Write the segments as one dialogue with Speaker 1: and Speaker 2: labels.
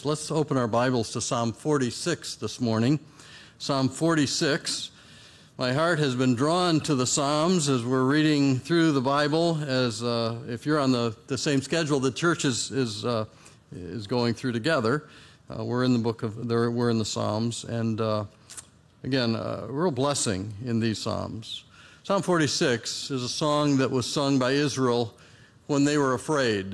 Speaker 1: Let's open our Bibles to Psalm 46 this morning. Psalm 46. My heart has been drawn to the Psalms as we're reading through the Bible. As if you're on the same schedule the church is going through together, we're in the Psalms, and again, a real blessing in these Psalms. Psalm 46 is a song that was sung by Israel when they were afraid.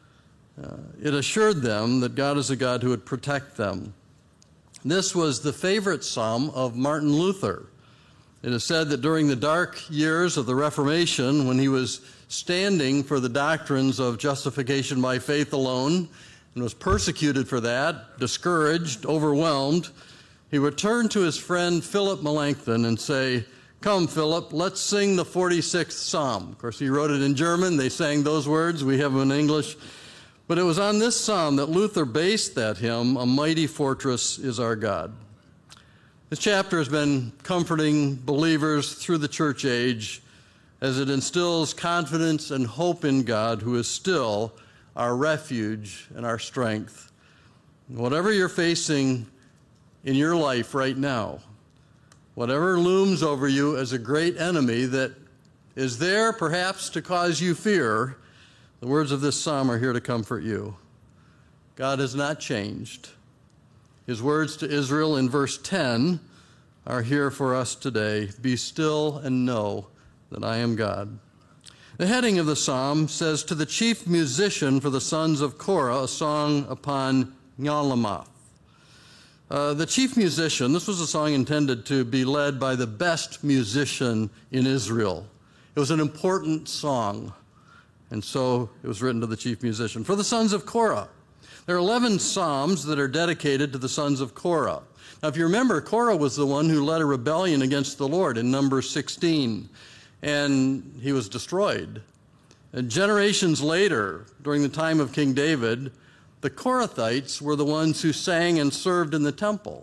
Speaker 1: It assured them that God is a God who would protect them. This was the favorite psalm of Martin Luther. It is said that during the dark years of the Reformation, when he was standing for the doctrines of justification by faith alone and was persecuted for that, discouraged, overwhelmed, he would turn to his friend Philip Melanchthon and say, "Come, Philip, let's sing the 46th Psalm." Of course, he wrote it in German. They sang those words. We have them in English. But it was on this psalm that Luther based that hymn, "A Mighty Fortress is Our God." This chapter has been comforting believers through the church age as it instills confidence and hope in God, who is still our refuge and our strength. Whatever you're facing in your life right now, whatever looms over you as a great enemy that is there perhaps to cause you fear, the words of this psalm are here to comfort you. God has not changed. His words to Israel in verse 10 are here for us today. Be still and know that I am God. The heading of the psalm says, "To the chief musician for the sons of Korah, a song upon Nyalamoth." The chief musician, this was a song intended to be led by the best musician in Israel. It was an important song. And so it was written to the chief musician. For the sons of Korah. There are 11 psalms that are dedicated to the sons of Korah. Now, if you remember, Korah was the one who led a rebellion against the Lord in Numbers 16, and he was destroyed. And generations later, during the time of King David, the Korathites were the ones who sang and served in the temple.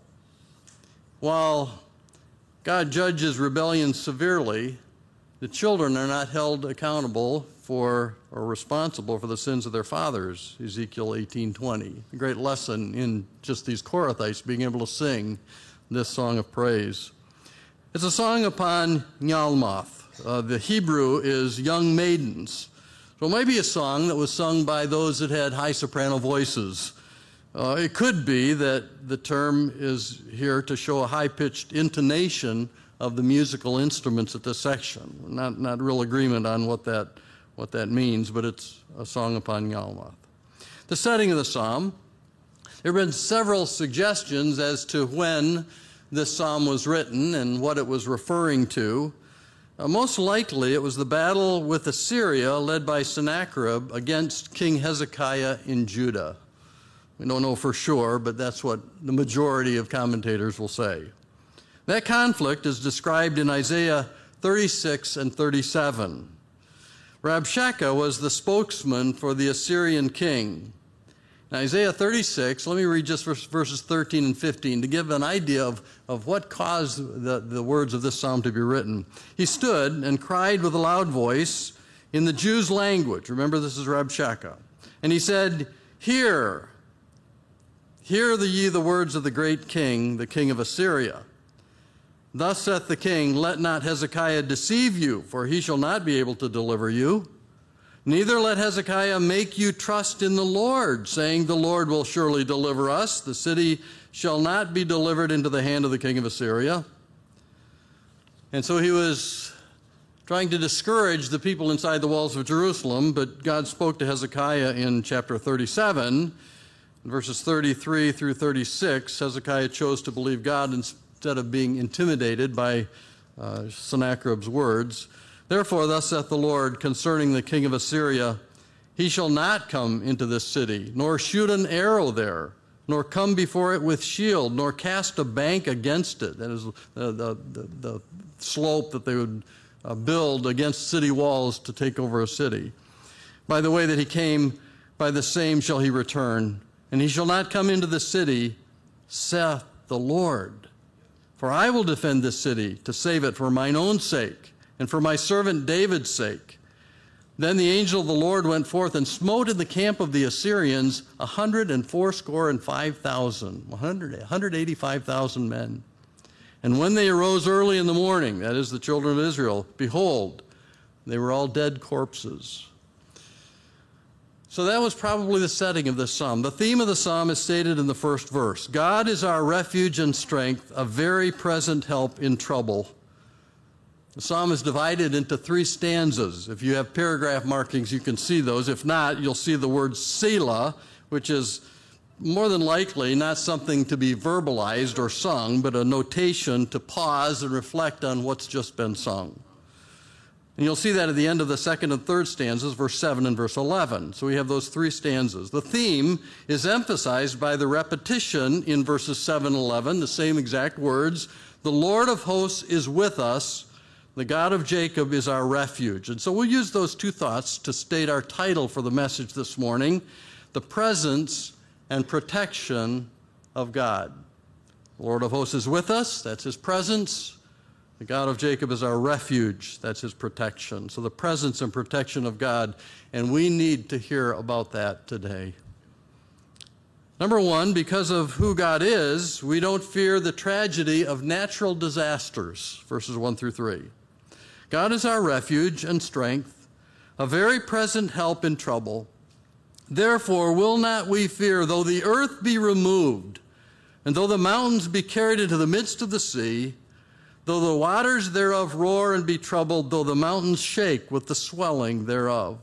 Speaker 1: While God judges rebellion severely, the children are not held accountable for or responsible for the sins of their fathers, Ezekiel 18:20. A great lesson in just these Korathites being able to sing this song of praise. It's a song upon Nyalamoth. The Hebrew is young maidens. So it might be a song that was sung by those that had high soprano voices. It could be that the term is here to show a high-pitched intonation of the musical instruments at this section. Not real agreement on what that means, but it's a song upon Nyalamoth. The setting of the psalm, there have been several suggestions as to when this psalm was written and what it was referring to. Most likely it was the battle with Assyria led by Sennacherib against King Hezekiah in Judah. We don't know for sure, but that's what the majority of commentators will say. That conflict is described in Isaiah 36 and 37. Rabshakeh was the spokesman for the Assyrian king. In Isaiah 36, let me read just verses 13 and 15 to give an idea of what caused the words of this psalm to be written. He stood and cried with a loud voice in the Jews' language. Remember, this is Rabshakeh. And he said, Hear ye the words of the great king, the king of Assyria. Thus saith the king, Let not Hezekiah deceive you, for he shall not be able to deliver you. Neither let Hezekiah make you trust in the Lord, saying, The Lord will surely deliver us. The city shall not be delivered into the hand of the king of Assyria. And so he was trying to discourage the people inside the walls of Jerusalem, but God spoke to Hezekiah in chapter 37, verses 33 through 36. Hezekiah chose to believe God instead of being intimidated by Sennacherib's words. Therefore, thus saith the Lord concerning the king of Assyria, He shall not come into this city, nor shoot an arrow there, nor come before it with shield, nor cast a bank against it. That is the slope that they would build against city walls to take over a city. By the way that he came, by the same shall he return. And he shall not come into the city, saith the Lord. For I will defend this city to save it for mine own sake, and for my servant David's sake. Then the angel of the Lord went forth and smote in the camp of the Assyrians 185,000 men. And when they arose early in the morning, that is the children of Israel, behold, they were all dead corpses. So that was probably the setting of this psalm. The theme of the psalm is stated in the first verse. God is our refuge and strength, a very present help in trouble. The psalm is divided into 3 stanzas. If you have paragraph markings, you can see those. If not, you'll see the word Selah, which is more than likely not something to be verbalized or sung, but a notation to pause and reflect on what's just been sung. And you'll see that at the end of the second and third stanzas, verse 7 and verse 11. So we have those 3 stanzas. The theme is emphasized by the repetition in verses 7 and 11, the same exact words. The Lord of hosts is with us. The God of Jacob is our refuge. And so we'll use those 2 thoughts to state our title for the message this morning, the presence and protection of God. The Lord of hosts is with us. That's his presence. The God of Jacob is our refuge. That's his protection. So the presence and protection of God, and we need to hear about that today. Number 1, because of who God is, we don't fear the tragedy of natural disasters, verses 1 through 3. God is our refuge and strength, a very present help in trouble. Therefore will not we fear, though the earth be removed, and though the mountains be carried into the midst of the sea, though the waters thereof roar and be troubled, though the mountains shake with the swelling thereof.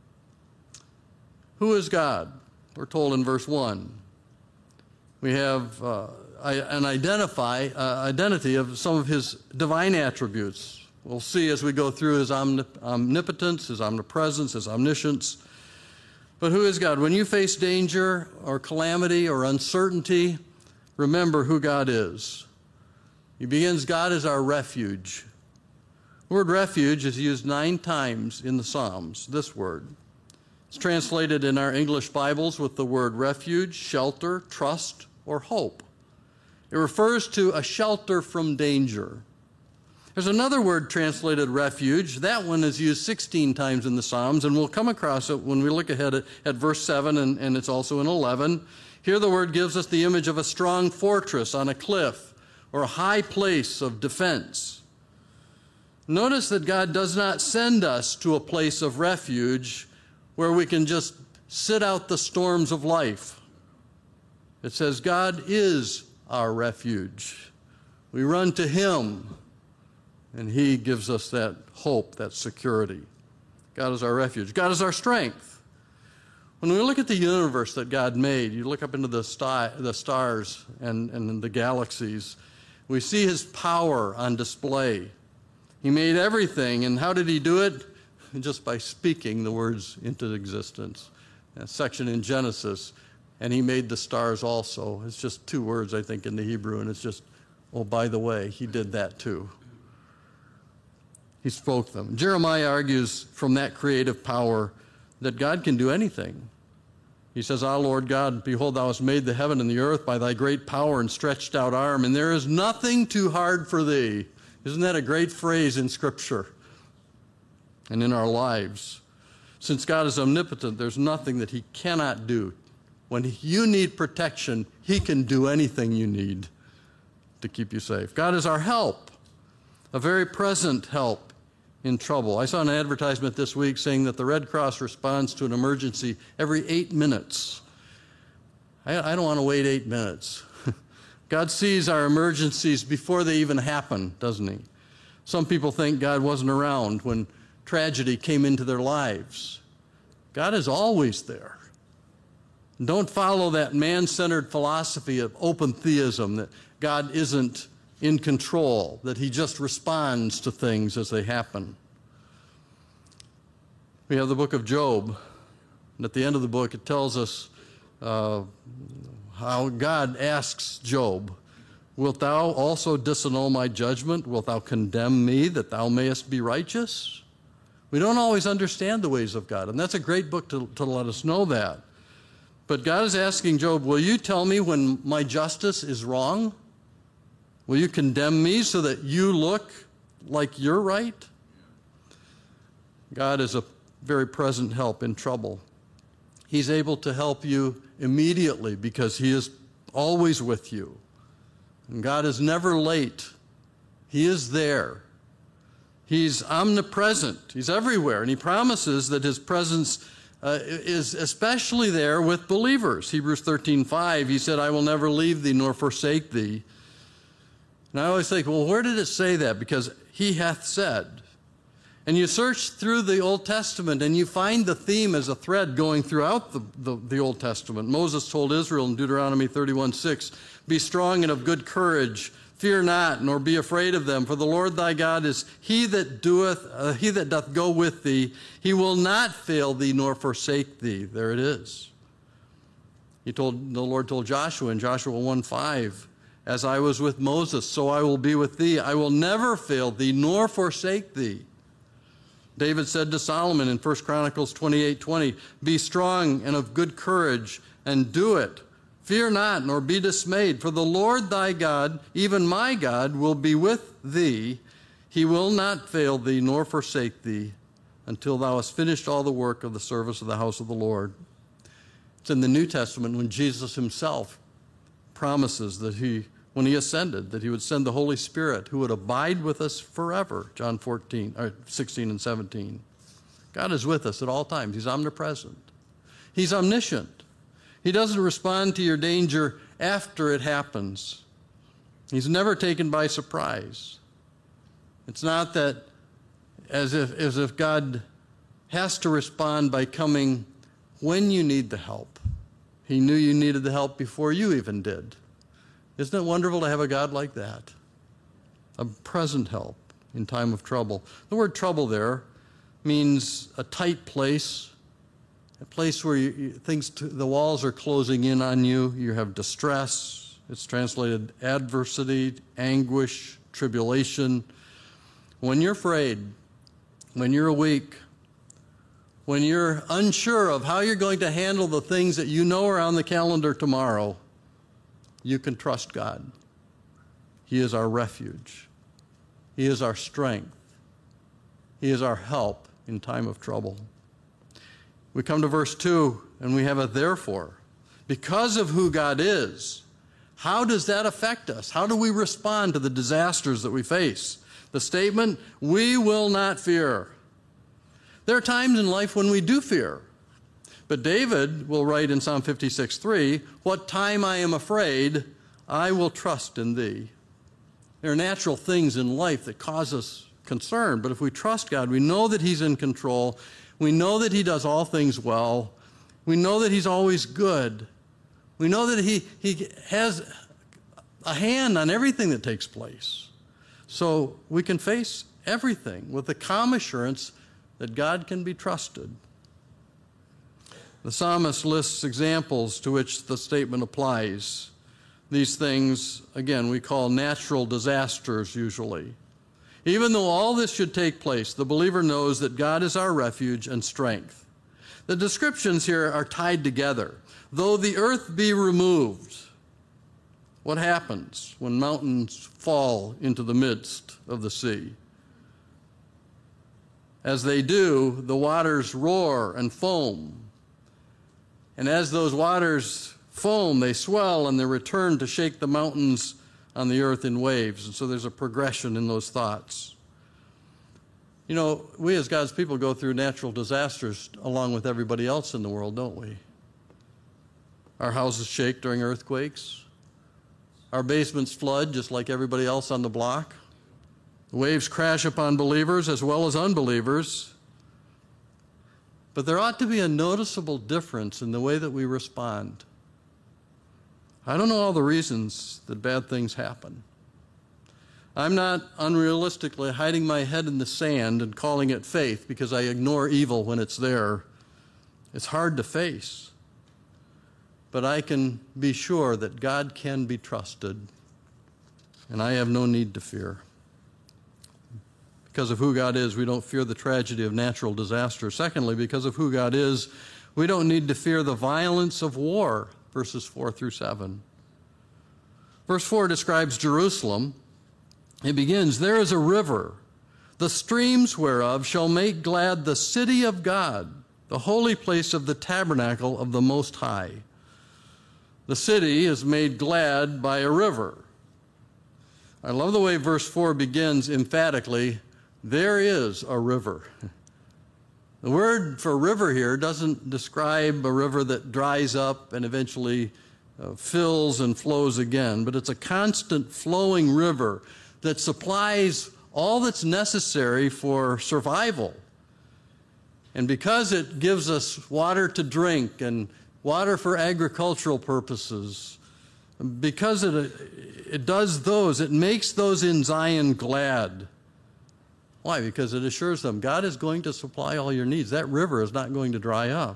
Speaker 1: Who is God? We're told in verse 1. We have an identity of some of his divine attributes. We'll see as we go through his omnipotence, his omnipresence, his omniscience. But who is God? When you face danger or calamity or uncertainty, remember who God is. He begins, God is our refuge. The word refuge is used 9 times in the Psalms, this word. It's translated in our English Bibles with the word refuge, shelter, trust, or hope. It refers to a shelter from danger. There's another word translated refuge. That one is used 16 times in the Psalms, and we'll come across it when we look ahead at verse 7, and it's also in 11. Here the word gives us the image of a strong fortress on a cliff or a high place of defense. Notice that God does not send us to a place of refuge where we can just sit out the storms of life. It says God is our refuge. We run to him, and he gives us that hope, that security. God is our refuge. God is our strength. When we look at the universe that God made, you look up into the stars and the galaxies, we see his power on display. He made everything, and how did he do it? Just by speaking the words into existence. That section in Genesis, and he made the stars also. It's just 2 words, I think, in the Hebrew, and it's just, oh, by the way, he did that too. He spoke them. Jeremiah argues from that creative power that God can do anything. He says, Ah, Lord God, behold, thou hast made the heaven and the earth by thy great power and stretched out arm, and there is nothing too hard for thee. Isn't that a great phrase in Scripture and in our lives? Since God is omnipotent, there's nothing that he cannot do. When you need protection, he can do anything you need to keep you safe. God is our help, a very present help in trouble. I saw an advertisement this week saying that the Red Cross responds to an emergency every 8 minutes. I don't want to wait 8 minutes. God sees our emergencies before they even happen, doesn't he? Some people think God wasn't around when tragedy came into their lives. God is always there. Don't follow that man-centered philosophy of open theism, that God isn't in control, that he just responds to things as they happen. We have the book of Job, and at the end of the book it tells us how God asks Job, wilt thou also disannul my judgment? Wilt thou condemn me that thou mayest be righteous? We don't always understand the ways of God, and that's a great book to let us know that. But God is asking Job, will you tell me when my justice is wrong? Will you condemn me so that you look like you're right? God is a very present help in trouble. He's able to help you immediately because he is always with you. And God is never late. He is there. He's omnipresent. He's everywhere. And he promises that his presence is especially there with believers. Hebrews 13:5, he said, I will never leave thee nor forsake thee. And I always think, well, where did it say that? Because he hath said. And you search through the Old Testament and you find the theme as a thread going throughout the Old Testament. Moses told Israel in Deuteronomy 31:6, be strong and of good courage. Fear not, nor be afraid of them, for the Lord thy God is he that doth go with thee. He will not fail thee nor forsake thee. There it is. The Lord told Joshua in Joshua 1:5, as I was with Moses, so I will be with thee. I will never fail thee nor forsake thee. David said to Solomon in 1 Chronicles 28:20, be strong and of good courage, and do it. Fear not, nor be dismayed, for the Lord thy God, even my God, will be with thee. He will not fail thee, nor forsake thee, until thou hast finished all the work of the service of the house of the Lord. It's in the New Testament when Jesus himself promises that when he ascended, that he would send the Holy Spirit who would abide with us forever, John 16 and 17. God is with us at all times. He's omnipresent. He's omniscient. He doesn't respond to your danger after it happens. He's never taken by surprise. It's not that as if God has to respond by coming when you need the help. He knew you needed the help before you even did. Isn't it wonderful to have a God like that? A present help in time of trouble. The word trouble there means a tight place, a place where the walls are closing in on you. You have distress. It's translated adversity, anguish, tribulation. When you're afraid, when you're weak, when you're unsure of how you're going to handle the things that you know are on the calendar tomorrow, you can trust God. He is our refuge. He is our strength. He is our help in time of trouble. We come to verse 2, and we have a therefore. Because of who God is, how does that affect us? How do we respond to the disasters that we face? The statement, we will not fear. There are times in life when we do fear. But David will write in Psalm 56:3, what time I am afraid, I will trust in thee. There are natural things in life that cause us concern, but if we trust God, we know that he's in control. We know that he does all things well. We know that he's always good. We know that he has a hand on everything that takes place. So we can face everything with the calm assurance that God can be trusted. The psalmist lists examples to which the statement applies. These things, again, we call natural disasters usually. Even though all this should take place, the believer knows that God is our refuge and strength. The descriptions here are tied together. Though the earth be removed, what happens when mountains fall into the midst of the sea? As they do, the waters roar and foam. And as those waters foam, they swell and they return to shake the mountains on the earth in waves. And so there's a progression in those thoughts. You know, we as God's people go through natural disasters along with everybody else in the world, don't we? Our houses shake during earthquakes. Our basements flood just like everybody else on the block. The waves crash upon believers as well as unbelievers. But there ought to be a noticeable difference in the way that we respond. I don't know all the reasons that bad things happen. I'm not unrealistically hiding my head in the sand and calling it faith because I ignore evil when it's there. It's hard to face. But I can be sure that God can be trusted, and I have no need to fear. Because of who God is, we don't fear the tragedy of natural disaster. Secondly, because of who God is, we don't need to fear the violence of war, verses 4 through 7. Verse 4 describes Jerusalem. It begins, there is a river, the streams whereof shall make glad the city of God, the holy place of the tabernacle of the Most High. The city is made glad by a river. I love the way verse 4 begins emphatically, there is a river. The word for river here doesn't describe a river that dries up and eventually fills and flows again, but it's a constant flowing river that supplies all that's necessary for survival. And because it gives us water to drink and water for agricultural purposes, because it does those, it makes those in Zion glad. Why? Because it assures them God is going to supply all your needs. That river is not going to dry up.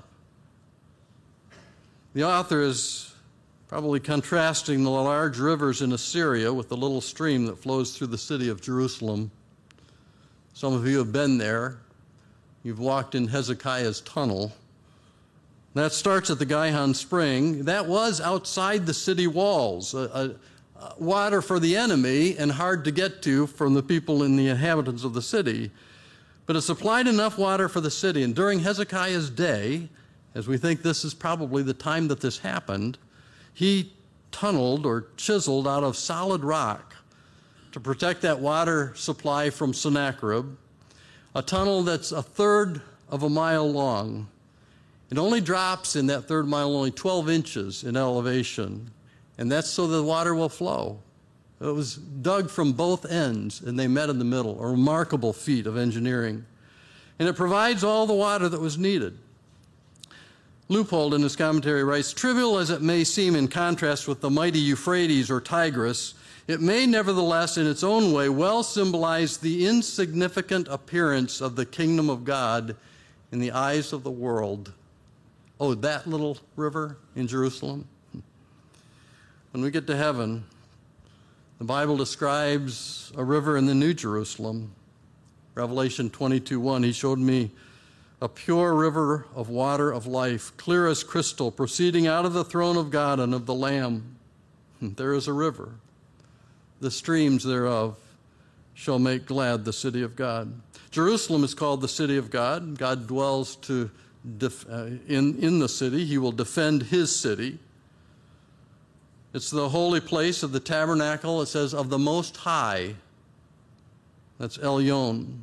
Speaker 1: The author is probably contrasting the large rivers in Assyria with the little stream that flows through the city of Jerusalem. Some of you have been there. You've walked in Hezekiah's tunnel. That starts at the Gihon Spring. That was outside the city walls, water for the enemy and hard to get to from the people and the inhabitants of the city. But it supplied enough water for the city. And during Hezekiah's day, as we think this is probably the time that this happened, he tunneled or chiseled out of solid rock to protect that water supply from Sennacherib, a tunnel that's a third of a mile long. It only drops in that third mile only 12 inches in elevation, and that's so the water will flow. It was dug from both ends, and they met in the middle, a remarkable feat of engineering. And it provides all the water that was needed. Leupold in his commentary writes, trivial as it may seem in contrast with the mighty Euphrates or Tigris, it may nevertheless in its own way well symbolize the insignificant appearance of the kingdom of God in the eyes of the world. Oh, that little river in Jerusalem? When we get to heaven, the Bible describes a river in the New Jerusalem. Revelation 22:1, he showed me a pure river of water of life, clear as crystal, proceeding out of the throne of God and of the Lamb. There is a river. The streams thereof shall make glad the city of God. Jerusalem is called the city of God. God dwells in the city. He will defend his city. It's the holy place of the tabernacle. It says of the Most High. That's Elyon.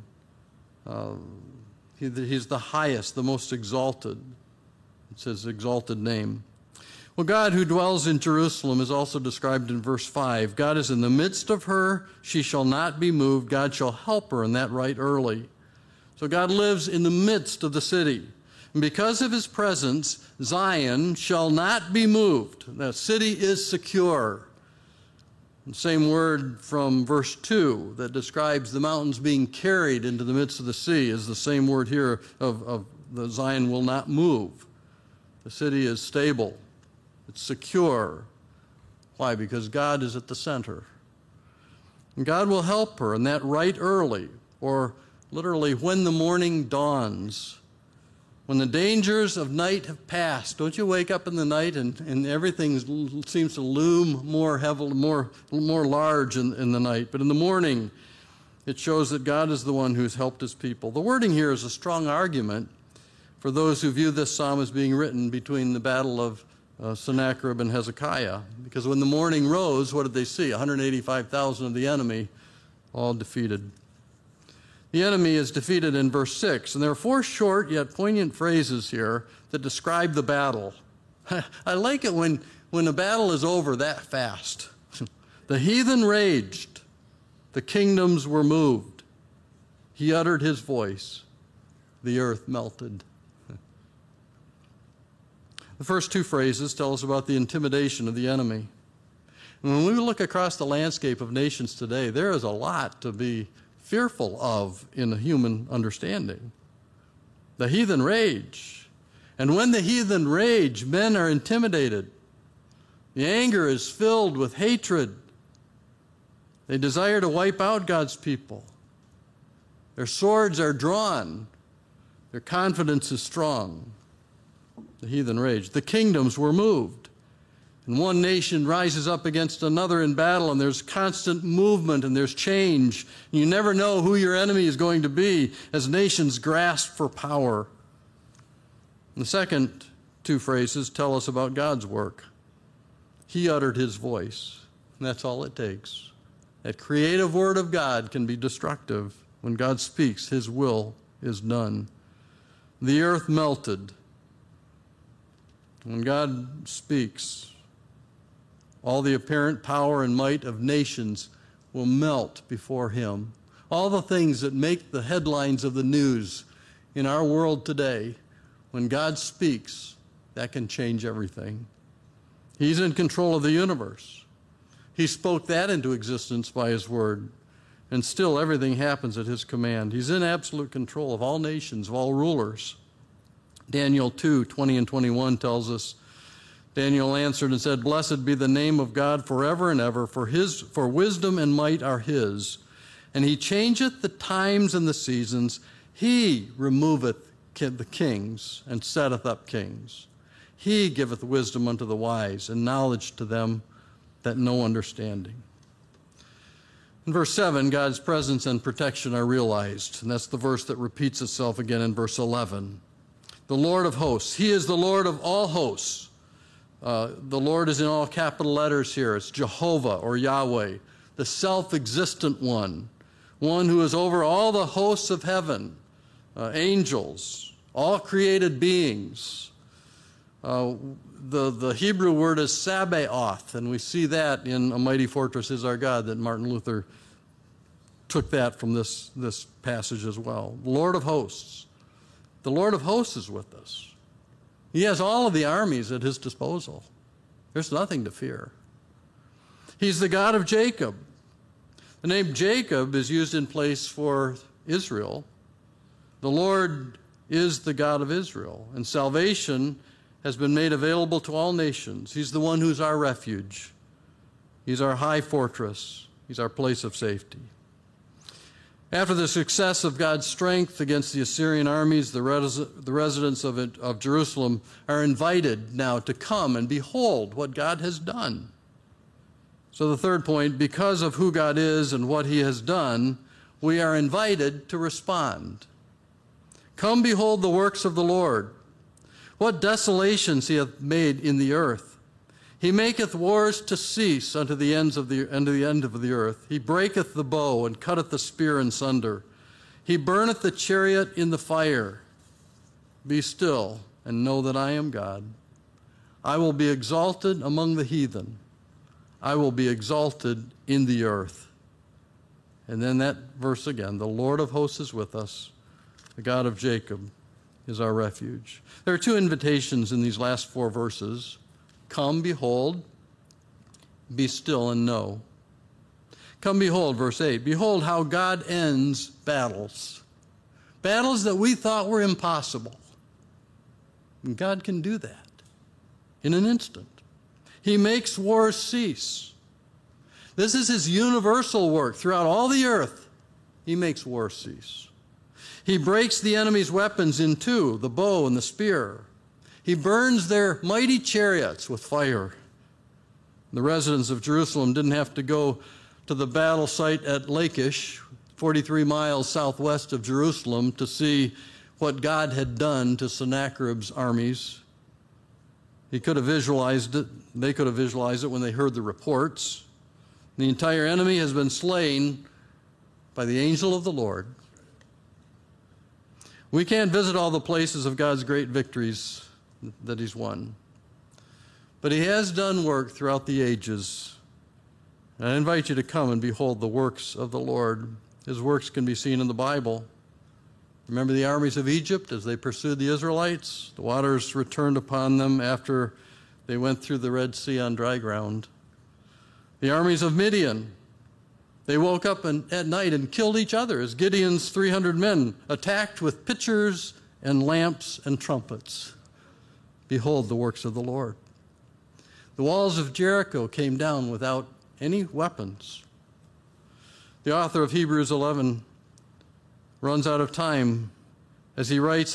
Speaker 1: He's the highest, the most exalted. It's his exalted name. Well, God who dwells in Jerusalem is also described in verse 5. God is in the midst of her. She shall not be moved. God shall help her, and that right early. So God lives in the midst of the city. And because of his presence, Zion shall not be moved. The city is secure. The same word from verse 2 that describes the mountains being carried into the midst of the sea is the same word here of the Zion will not move. The city is stable. It's secure. Why? Because God is at the center. And God will help her, and that right early, or literally when the morning dawns. When the dangers of night have passed, don't you wake up in the night and everything seems to loom more heavily, more large in the night. But in the morning, it shows that God is the one who's helped his people. The wording here is a strong argument for those who view this psalm as being written between the battle of Sennacherib and Hezekiah. Because when the morning rose, what did they see? 185,000 of the enemy, all defeated. The enemy is defeated in verse 6, and there are four short yet poignant phrases here that describe the battle. I like it when a battle is over that fast. The heathen raged, the kingdoms were moved. He uttered his voice, the earth melted. The first two phrases tell us about the intimidation of the enemy. And when we look across the landscape of nations today, there is a lot to be fearful of in a human understanding. The heathen rage. And when the heathen rage, men are intimidated. The anger is filled with hatred. They desire to wipe out God's people. Their swords are drawn. Their confidence is strong. The heathen rage. The kingdoms were moved. And one nation rises up against another in battle, and there's constant movement and there's change. You never know who your enemy is going to be as nations grasp for power. The second two phrases tell us about God's work. He uttered his voice, and that's all it takes. That creative word of God can be destructive. When God speaks, his will is done. The earth melted. When God speaks, all the apparent power and might of nations will melt before him. All the things that make the headlines of the news in our world today, when God speaks, that can change everything. He's in control of the universe. He spoke that into existence by his word, and still everything happens at his command. He's in absolute control of all nations, of all rulers. Daniel 2:20 and 21 tells us, Daniel answered and said, "Blessed be the name of God forever and ever, for wisdom and might are his. And he changeth the times and the seasons. He removeth the kings and setteth up kings. He giveth wisdom unto the wise and knowledge to them that know understanding." In verse 7, God's presence and protection are realized, and that's the verse that repeats itself again in verse 11. The Lord of hosts. He is the Lord of all hosts. The Lord is in all capital letters here. It's Jehovah or Yahweh, the self-existent one who is over all the hosts of heaven, angels, all created beings. The Hebrew word is Sabaoth, and we see that in A Mighty Fortress Is Our God, that Martin Luther took that from this passage as well. Lord of hosts. The Lord of hosts is with us. He has all of the armies at his disposal. There's nothing to fear. He's the God of Jacob. The name Jacob is used in place for Israel. The Lord is the God of Israel, and salvation has been made available to all nations. He's the one who's our refuge. He's our high fortress. He's our place of safety. After the success of God's strength against the Assyrian armies, the residents of Jerusalem are invited now to come and behold what God has done. So the third point, because of who God is and what he has done, we are invited to respond. Come behold the works of the Lord. What desolations he hath made in the earth. He maketh wars to cease unto the end of the earth. He breaketh the bow and cutteth the spear in sunder. He burneth the chariot in the fire. Be still and know that I am God. I will be exalted among the heathen. I will be exalted in the earth. And then that verse again, the Lord of hosts is with us. The God of Jacob is our refuge. There are two invitations in these last four verses. Come, behold, be still and know. Come, behold, verse 8. Behold how God ends battles. Battles that we thought were impossible. And God can do that in an instant. He makes wars cease. This is his universal work throughout all the earth. He makes wars cease. He breaks the enemy's weapons in two, the bow and the spear. He burns their mighty chariots with fire. The residents of Jerusalem didn't have to go to the battle site at Lachish, 43 miles southwest of Jerusalem, to see what God had done to Sennacherib's armies. He could have visualized it. They could have visualized it when they heard the reports. The entire enemy has been slain by the angel of the Lord. We can't visit all the places of God's great victories that he's won. But he has done work throughout the ages. And I invite you to come and behold the works of the Lord. His works can be seen in the Bible. Remember the armies of Egypt as they pursued the Israelites? The waters returned upon them after they went through the Red Sea on dry ground. The armies of Midian, they woke up at night and killed each other as Gideon's 300 men attacked with pitchers and lamps and trumpets. Behold the works of the Lord. The walls of Jericho came down without any weapons. The author of Hebrews 11 runs out of time as he writes how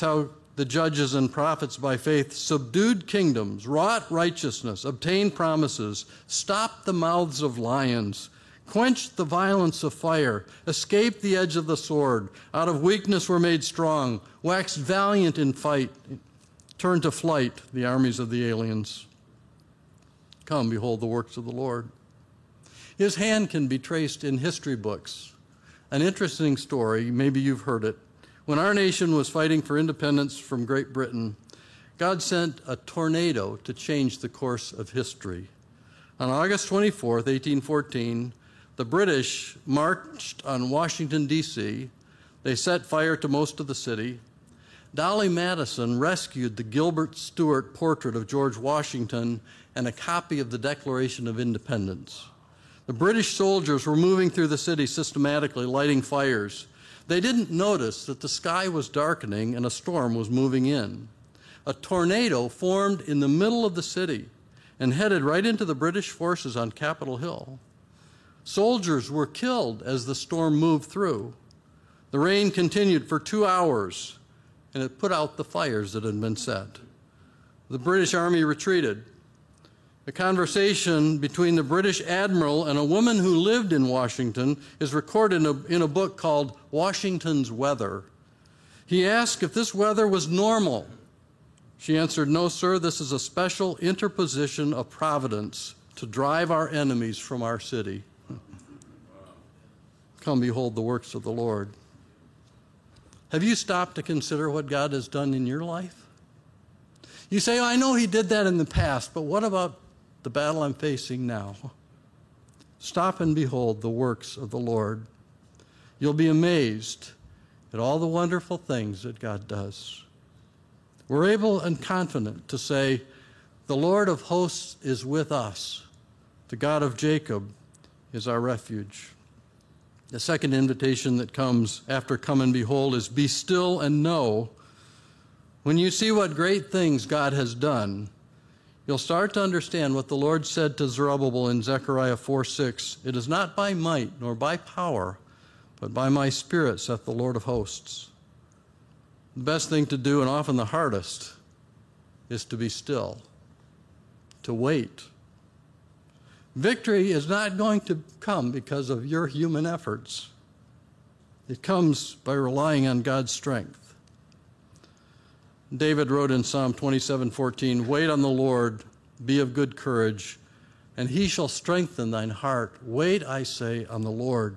Speaker 1: the judges and prophets by faith subdued kingdoms, wrought righteousness, obtained promises, stopped the mouths of lions, quenched the violence of fire, escaped the edge of the sword, out of weakness were made strong, waxed valiant in fight, turned to flight the armies of the aliens. Come, behold the works of the Lord. His hand can be traced in history books. An interesting story, maybe you've heard it. When our nation was fighting for independence from Great Britain, God sent a tornado to change the course of history. On August 24th, 1814, the British marched on Washington, D.C. They set fire to most of the city. Dolly Madison rescued the Gilbert Stuart portrait of George Washington and a copy of the Declaration of Independence. The British soldiers were moving through the city systematically, lighting fires. They didn't notice that the sky was darkening and a storm was moving in. A tornado formed in the middle of the city and headed right into the British forces on Capitol Hill. Soldiers were killed as the storm moved through. The rain continued for 2 hours, and it put out the fires that had been set. The British Army retreated. A conversation between the British admiral and a woman who lived in Washington is recorded in a book called Washington's Weather. He asked if this weather was normal. She answered, "No, sir, this is a special interposition of Providence to drive our enemies from our city." Come, behold the works of the Lord. Have you stopped to consider what God has done in your life? You say, "Oh, I know He did that in the past, but what about the battle I'm facing now?" Stop and behold the works of the Lord. You'll be amazed at all the wonderful things that God does. We're able and confident to say, "The Lord of hosts is with us. The God of Jacob is our refuge." The second invitation that comes after come and behold is be still and know. When you see what great things God has done, you'll start to understand what the Lord said to Zerubbabel in Zechariah 4:6. "It is not by might nor by power, but by my Spirit, saith the Lord of hosts." The best thing to do, and often the hardest, is to be still, to wait. Victory is not going to come because of your human efforts. It comes by relying on God's strength. David wrote in Psalm 27:14, "Wait on the Lord, be of good courage, and He shall strengthen thine heart. Wait, I say, on the Lord."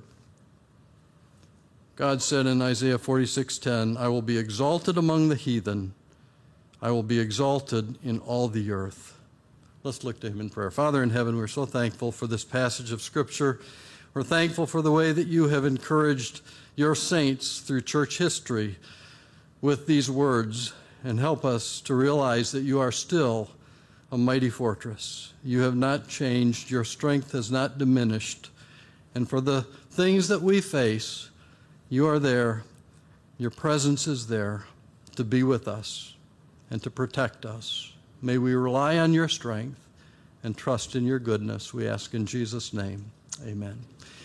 Speaker 1: God said in Isaiah 46:10, "I will be exalted among the heathen. I will be exalted in all the earth." Let's look to Him in prayer. Father in heaven, we're so thankful for this passage of Scripture. We're thankful for the way that You have encouraged Your saints through church history with these words, and help us to realize that You are still a mighty fortress. You have not changed. Your strength has not diminished. And for the things that we face, You are there. Your presence is there to be with us and to protect us. May we rely on Your strength and trust in Your goodness. We ask in Jesus' name. Amen.